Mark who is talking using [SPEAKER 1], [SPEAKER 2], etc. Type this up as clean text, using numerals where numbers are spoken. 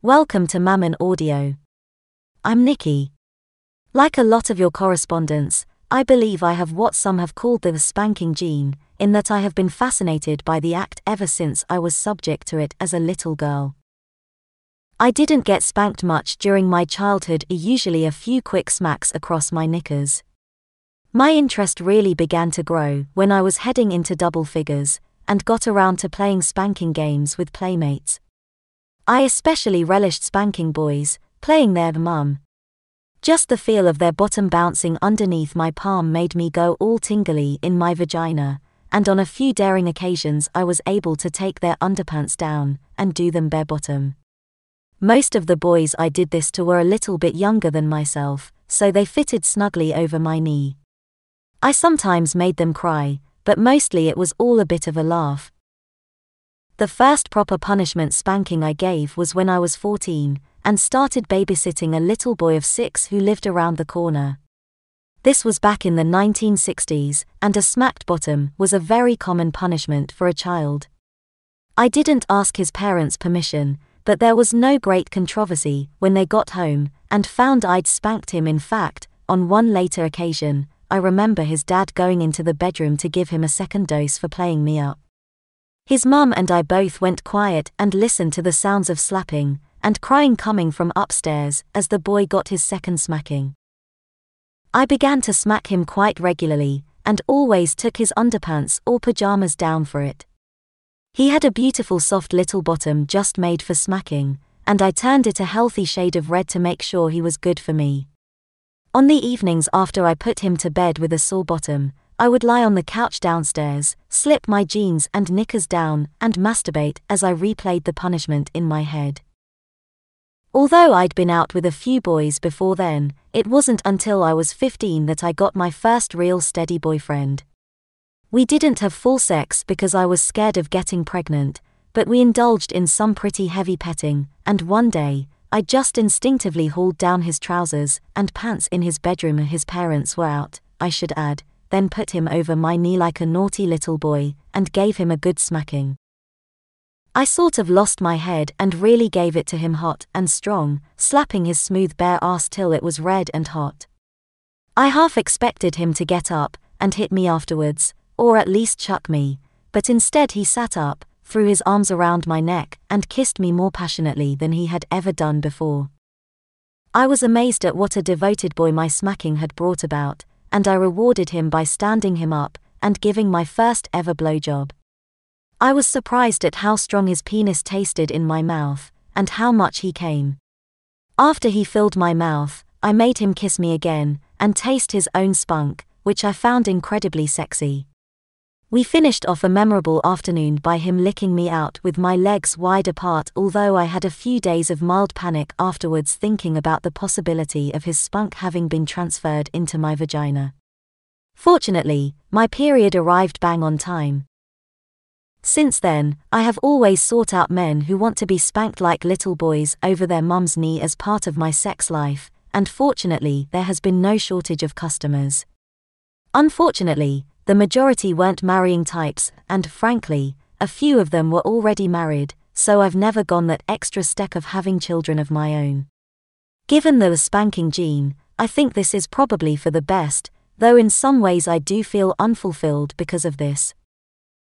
[SPEAKER 1] Welcome to Mammon Audio. I'm Nikki. Like a lot of your correspondents, I believe I have what some have called the spanking gene, in that I have been fascinated by the act ever since I was subject to it as a little girl. I didn't get spanked much during my childhood, usually a few quick smacks across my knickers. My interest really began to grow when I was heading into double figures, and got around to playing spanking games with playmates. I especially relished spanking boys, playing their mum. Just the feel of their bottom bouncing underneath my palm made me go all tingly in my vagina, and on a few daring occasions I was able to take their underpants down and do them bare bottom. Most of the boys I did this to were a little bit younger than myself, so they fitted snugly over my knee. I sometimes made them cry, but mostly it was all a bit of a laugh. The first proper punishment spanking I gave was when I was 14, and started babysitting a little boy of 6 who lived around the corner. This was back in the 1960s, and a smacked bottom was a very common punishment for a child. I didn't ask his parents' permission, but there was no great controversy when they got home and found I'd spanked him. In fact, on one later occasion, I remember his dad going into the bedroom to give him a second dose for playing me up. His mum and I both went quiet and listened to the sounds of slapping and crying coming from upstairs as the boy got his second smacking. I began to smack him quite regularly, and always took his underpants or pajamas down for it. He had a beautiful soft little bottom just made for smacking, and I turned it a healthy shade of red to make sure he was good for me. On the evenings after I put him to bed with a sore bottom, I would lie on the couch downstairs, slip my jeans and knickers down, and masturbate as I replayed the punishment in my head. Although I'd been out with a few boys before then, it wasn't until I was 15 that I got my first real steady boyfriend. We didn't have full sex because I was scared of getting pregnant, but we indulged in some pretty heavy petting, and one day, I just instinctively hauled down his trousers and pants in his bedroom. His parents were out, I should add, then put him over my knee like a naughty little boy, and gave him a good smacking. I sort of lost my head and really gave it to him hot and strong, slapping his smooth bare ass till it was red and hot. I half expected him to get up and hit me afterwards, or at least chuck me, but instead he sat up, threw his arms around my neck, and kissed me more passionately than he had ever done before. I was amazed at what a devoted boy my smacking had brought about, and I rewarded him by standing him up and giving my first ever blowjob. I was surprised at how strong his penis tasted in my mouth, and how much he came. After he filled my mouth, I made him kiss me again, and taste his own spunk, which I found incredibly sexy. We finished off a memorable afternoon by him licking me out with my legs wide apart, although I had a few days of mild panic afterwards thinking about the possibility of his spunk having been transferred into my vagina. Fortunately, my period arrived bang on time. Since then, I have always sought out men who want to be spanked like little boys over their mum's knee as part of my sex life, and fortunately there has been no shortage of customers. Unfortunately, the majority weren't marrying types, and frankly, a few of them were already married, so I've never gone that extra step of having children of my own. Given the spanking gene, I think this is probably for the best, though in some ways I do feel unfulfilled because of this.